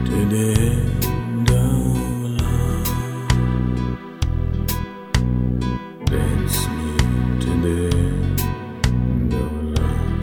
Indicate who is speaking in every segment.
Speaker 1: to the end of love. Dance me to the end of love.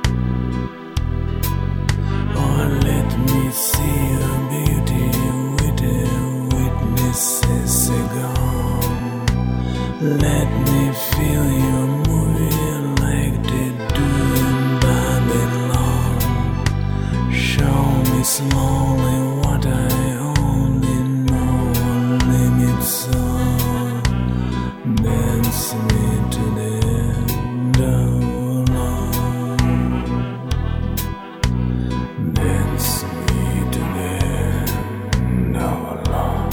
Speaker 1: Or let me see your beauty with the witnesses gone. Let me feel you moving like they do in Babylon. Show me slowly what I only know on limits of. Dance me to the end of love. Dance me to the end of love.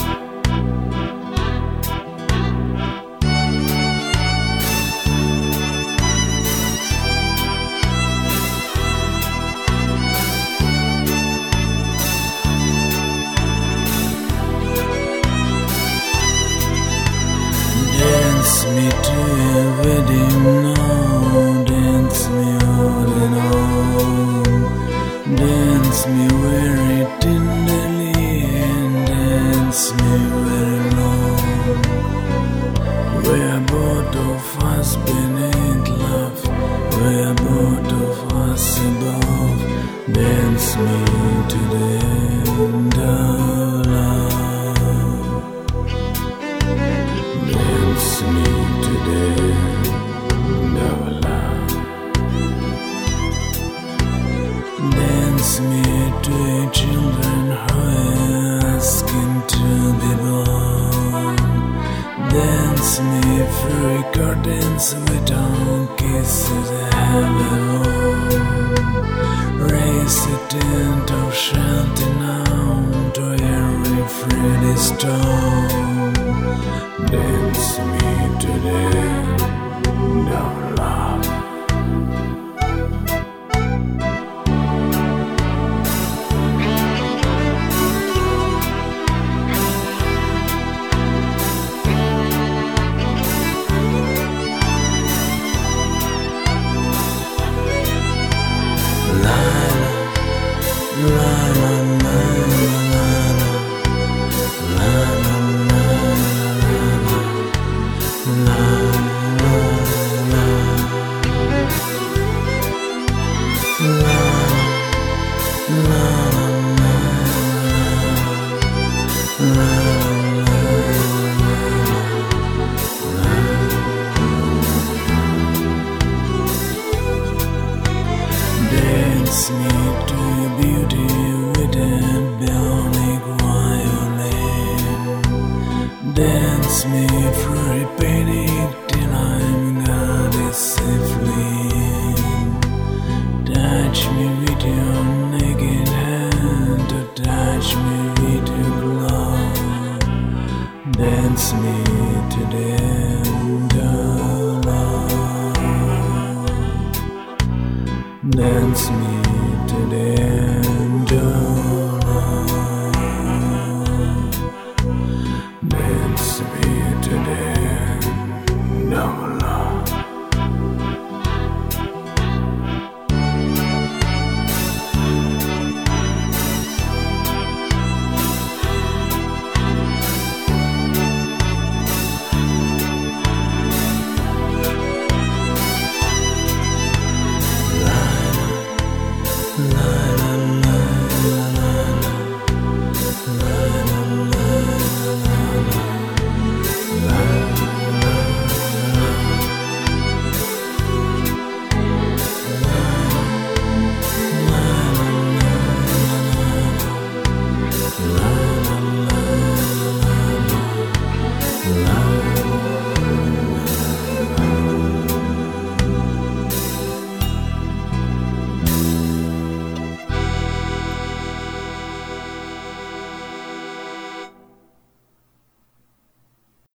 Speaker 1: Dance me to a wedding now, dance me all in all. Dance me very tenderly and dance me very long. We're both of us beneath love, we're both of us above. Dance me to the end of love. Dance me to the end of love. Dance me to a children who are asking to be born. Dance me through curtains without kisses heaven. Raise a tent of shelter now to every Friday storm. Dance me to the end of love. La la la la la la la Dance me to beauty with a bionic violin. Dance me through a panic till I'm guarded safely. Touch me with your naked hand, to touch me with your glove. Dance me to the end of love. Dance me to the end.